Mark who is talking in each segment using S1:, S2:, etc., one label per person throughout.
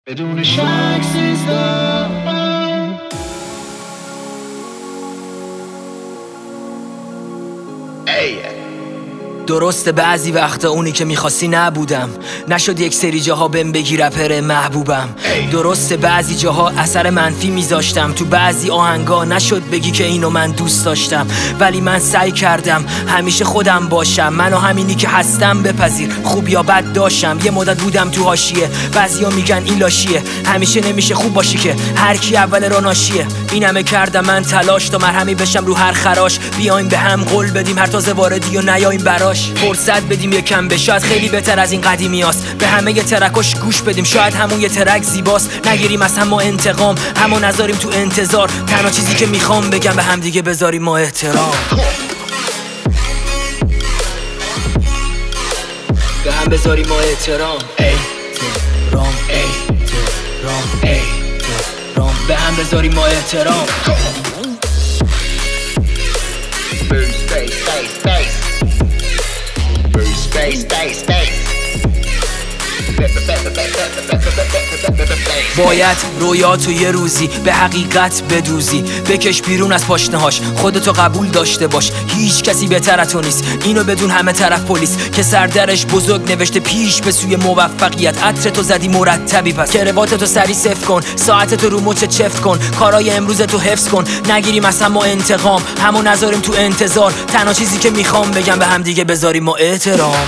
S1: بدون شک سیزده
S2: درسته بعضی وقتا اونی که میخواستی نبودم، نشد یک سری جاها بهم بگی رپر محبوبم. درسته بعضی جاها اثر منفی میذاشتم، تو بعضی آهنگا نشد بگی که اینو من دوست داشتم، ولی من سعی کردم همیشه خودم باشم، منو همینی که هستم بپذیر، خوب یا بد داشتم. یه مدت بودم تو حاشیه، بعضیا میگن این لاشیه، همیشه نمیشه خوب باشی که هر کی اول راه ناشیه. این همه کردم من تلاش تا مرهمی بشم رو هر خراش، بیایم به هم قول بدیم هر تازه واردی و نیایم براش، فرصت بدیم یکم به شاید خیلی بهتر از این قدیمیاست، به همه یه ترکاش گوش بدیم شاید همون یه ترک زیباست، نگیریم از هم ما انتقام، همو نذاریم تو انتظار، تنها چیزی که میخوام بگم به هم دیگه بذاریم ما احترام، به هم بذاریم ما احترام، احترام احترام، به هم بذاریم ما احترام. باید رویاتو یه روزی به حقیقت بدوزی، بکش بیرون از پاشنهاش، خودتو قبول داشته باش، هیچ کسی بهتر از تو نیست، اینو بدون همه طرف پلیس که سردرش بزرگ نوشته پیش به سوی موفقیت، عطرتو زدی مرتبی پس کرواتتو سری صفر کن، ساعتتو رو مچ چفت کن، کارای امروزتو حفظ کن، نگیریم از هم ما انتقام، همو نذاریم تو انتظار، تنها چیزی که میخوام بگم به هم دیگه بذاریم ما احترام.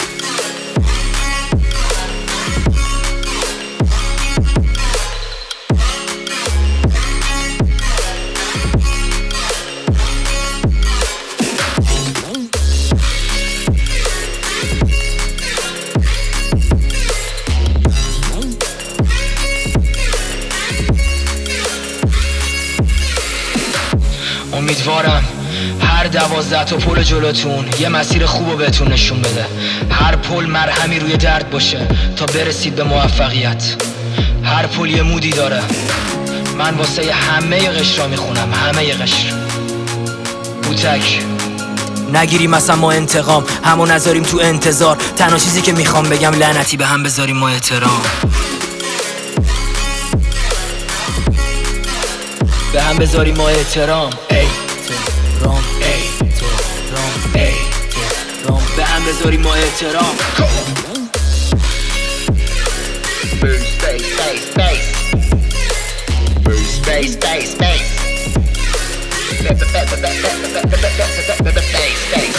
S2: امیدوارم هر 12 تا پل جلوتون یه مسیر خوبو بهتون نشون بده، هر پل مرهمی روی درد باشه تا برسید به موفقیت، هر پل یه مودی داره، من واسه همه قشرا میخونم، همه قشر بوتک، نگیریم اصلا ما انتقام، همو نذاریم تو انتظار، تنها چیزی که میخوام بگم لعنتی به هم بذاریم ما احترام، به هم بذاریم ما احترام، احترام احترام، به هم بذاریم ما احترام.
S1: space